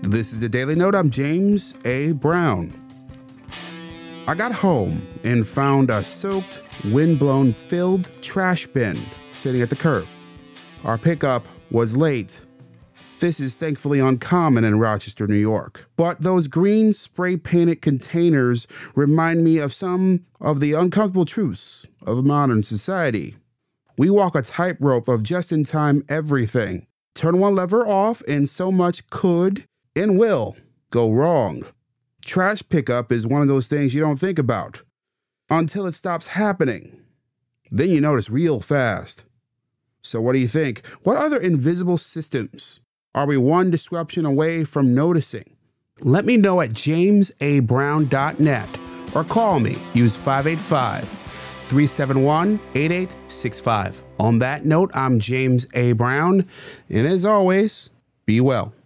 This is the Daily Note. I'm James A. Brown. I got home and found a soaked, windblown, filled trash bin sitting at the curb. Our pickup was late. This is thankfully uncommon in Rochester, New York. But those green spray-painted containers remind me of some of the uncomfortable truths of modern society. We walk a tightrope of just-in-time everything. Turn one lever off and so much could and will go wrong. Trash pickup is one of those things you don't think about until it stops happening. Then you notice real fast. So what do you think? What other invisible systems are we one disruption away from noticing? Let me know at jamesabrown.net or call me. Use 585-371-8865. On that note, I'm James A. Brown, and as always, be well.